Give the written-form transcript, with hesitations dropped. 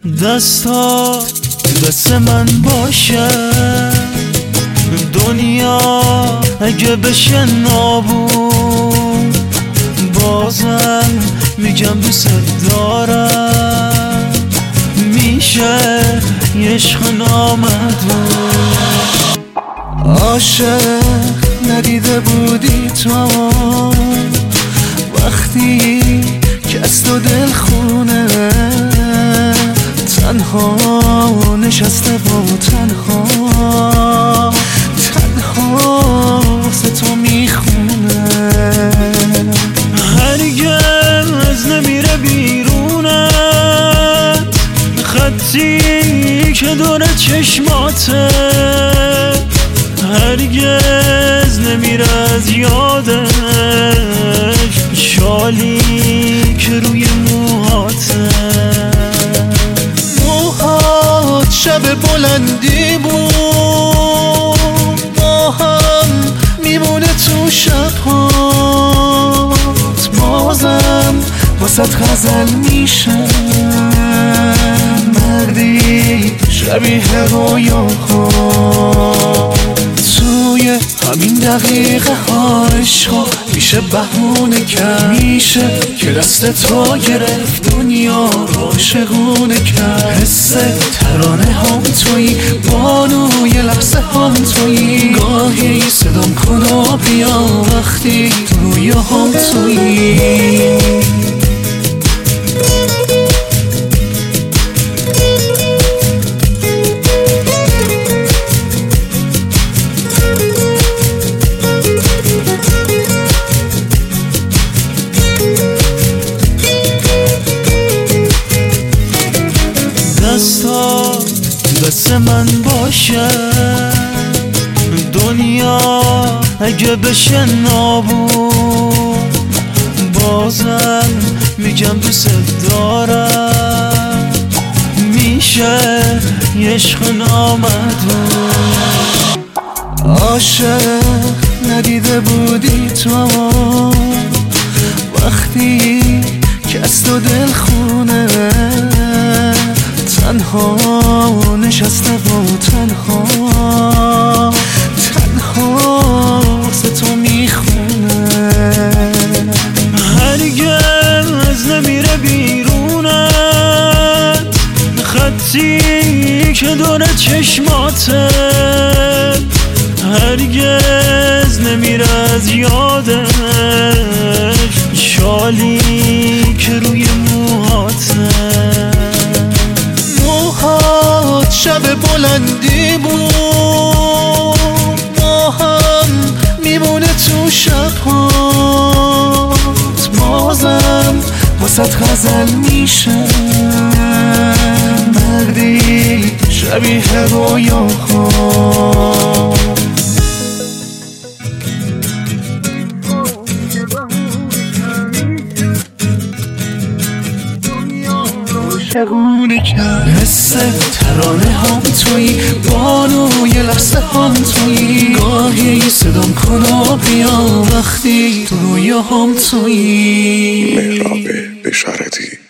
دستا دست من باشه دنیا اگه بشه نابود، بازم میگم دوست دارم. میشه یه عشق نامحدود. عاشق ندیده بودی تو وقتی که از تو دل خونه، تنها نشسته و تنها واسه تو میخونه. هرگز نمیره بیرونت خطی که دور چشماته، هرگز نمیره از یادش شالی که روی موهاته. موهات شب بلندی بود، ما هم میمونه تو شبهات، بازم واسه غزل میشه مردی شبیه رویاها. توی همین دقیقه ها عشقا میشه بهونه کرد، میشه که دست تو گرفت دنیا رو عاشقونه کرد. حس ترانه هم توی بانوی لحظه هم توی، گاهی صدام کن و بیا وقتی تو رویا هم توی. دست من باشه دنیا اگه بشه نابود، بازم میگم دوست دارم. میشه یه عشق نامحدود. عاشق ندیده بودی تو وقتی که از تو دل خونه، تنها نشسته و تنها واسه تو میخونه. هرگز نمیره بیرونت خطی که دور چشماته، هرگز نمیره از یادش شالی که روی موهاته. موهات شب بلندی بود، ما هم میمونه تو شبهات، بازم واسه غزل میشه مردی شبیه رویاها. حس ترانه هم توی بانوی لحظه هم توی، گاهی صدام کن و بیا وقتی تو رویا هم توی. مهراب بشارتی.